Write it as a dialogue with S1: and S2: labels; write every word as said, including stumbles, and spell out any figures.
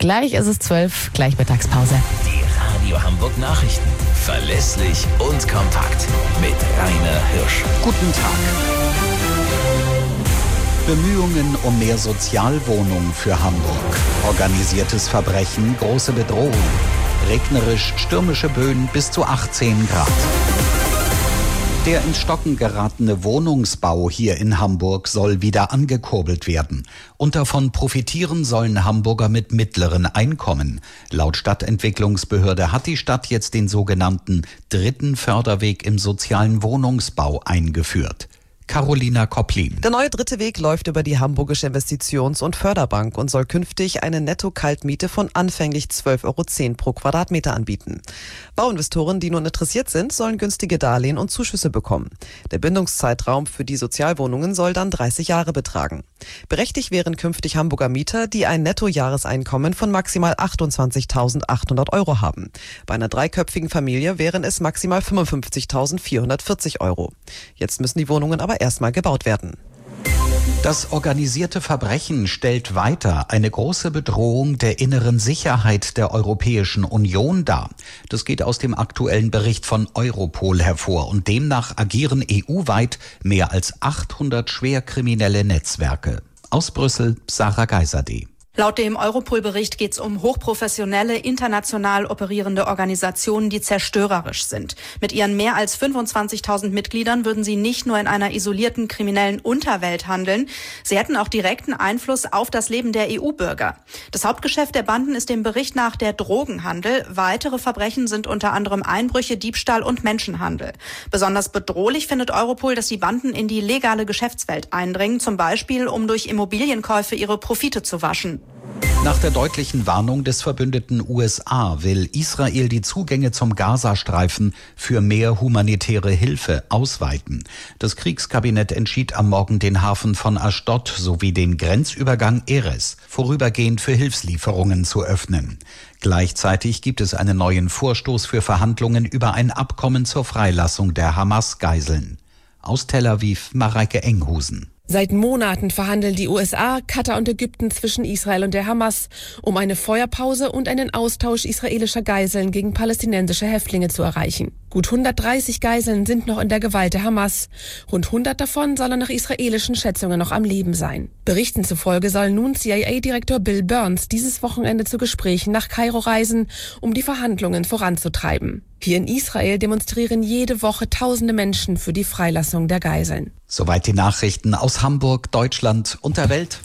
S1: Gleich ist es zwölf, gleich Mittagspause.
S2: Die Radio Hamburg Nachrichten. Verlässlich und kompakt. Mit Rainer Hirsch.
S3: Guten Tag. Bemühungen um mehr Sozialwohnungen für Hamburg. Organisiertes Verbrechen, große Bedrohung. Regnerisch, stürmische Böen bis zu achtzehn Grad. Der ins Stocken geratene Wohnungsbau hier in Hamburg soll wieder angekurbelt werden. Und davon profitieren sollen Hamburger mit mittleren Einkommen. Laut Stadtentwicklungsbehörde hat die Stadt jetzt den sogenannten dritten Förderweg im sozialen Wohnungsbau eingeführt. Carolina Kopplin.
S4: Der neue dritte Weg läuft über die Hamburgische Investitions- und Förderbank und soll künftig eine Netto-Kaltmiete von anfänglich zwölf Euro zehn pro Quadratmeter anbieten. Bauinvestoren, die nun interessiert sind, sollen günstige Darlehen und Zuschüsse bekommen. Der Bindungszeitraum für die Sozialwohnungen soll dann dreißig Jahre betragen. Berechtigt wären künftig Hamburger Mieter, die ein Nettojahreseinkommen von maximal achtundzwanzigtausendachthundert Euro haben. Bei einer dreiköpfigen Familie wären es maximal fünfundfünfzigtausendvierhundertvierzig Euro. Jetzt müssen die Wohnungen aber erstmal gebaut werden.
S3: Das organisierte Verbrechen stellt weiter eine große Bedrohung der inneren Sicherheit der Europäischen Union dar. Das geht aus dem aktuellen Bericht von Europol hervor und demnach agieren E U-weit mehr als achthundert schwerkriminelle Netzwerke. Aus Brüssel, Sarah Geiserde.
S5: Laut dem Europol-Bericht geht es um hochprofessionelle, international operierende Organisationen, die zerstörerisch sind. Mit ihren mehr als fünfundzwanzigtausend Mitgliedern würden sie nicht nur in einer isolierten kriminellen Unterwelt handeln, sie hätten auch direkten Einfluss auf das Leben der E U-Bürger. Das Hauptgeschäft der Banden ist dem Bericht nach der Drogenhandel. Weitere Verbrechen sind unter anderem Einbrüche, Diebstahl und Menschenhandel. Besonders bedrohlich findet Europol, dass die Banden in die legale Geschäftswelt eindringen, zum Beispiel um durch Immobilienkäufe ihre Profite zu waschen.
S3: Nach der deutlichen Warnung des verbündeten U S A will Israel die Zugänge zum Gazastreifen für mehr humanitäre Hilfe ausweiten. Das Kriegskabinett entschied am Morgen, den Hafen von Aschdod sowie den Grenzübergang Erez vorübergehend für Hilfslieferungen zu öffnen. Gleichzeitig gibt es einen neuen Vorstoß für Verhandlungen über ein Abkommen zur Freilassung der Hamas-Geiseln. Aus Tel Aviv, Mareike Enghusen.
S6: Seit Monaten verhandeln die U S A, Katar und Ägypten zwischen Israel und der Hamas, um eine Feuerpause und einen Austausch israelischer Geiseln gegen palästinensische Häftlinge zu erreichen. Gut hundertdreißig Geiseln sind noch in der Gewalt der Hamas. Rund hundert davon sollen nach israelischen Schätzungen noch am Leben sein. Berichten zufolge soll nun C I A-Direktor Bill Burns dieses Wochenende zu Gesprächen nach Kairo reisen, um die Verhandlungen voranzutreiben. Hier in Israel demonstrieren jede Woche tausende Menschen für die Freilassung der Geiseln.
S3: Soweit die Nachrichten aus Hamburg, Deutschland und der Welt.